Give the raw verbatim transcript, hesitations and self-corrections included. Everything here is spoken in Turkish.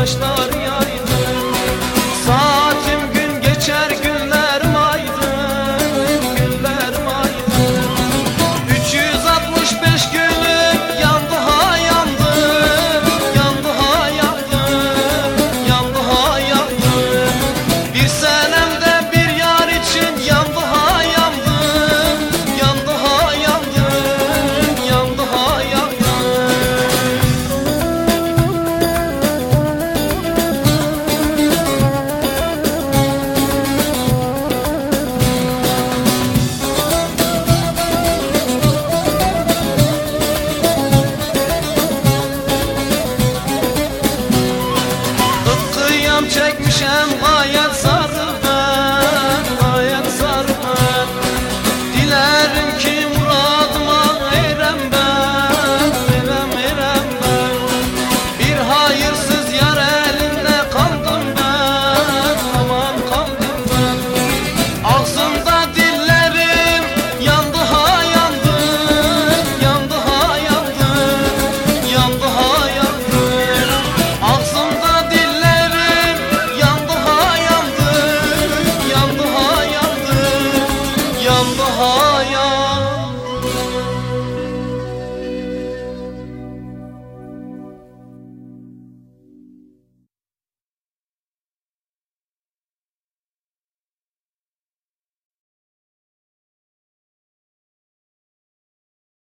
taşlar yaydım. Saatim gün geçer günlerim aydın, günlerim aydın. Üç yüz altmış beş günüm yandı ha yandım, yandı ha yandım, yandı ha yandım. Bir senemde bir yar için yandı ha yandım, yandı ha yandım, yandı ha yandım. Kıyam çekmişem hayat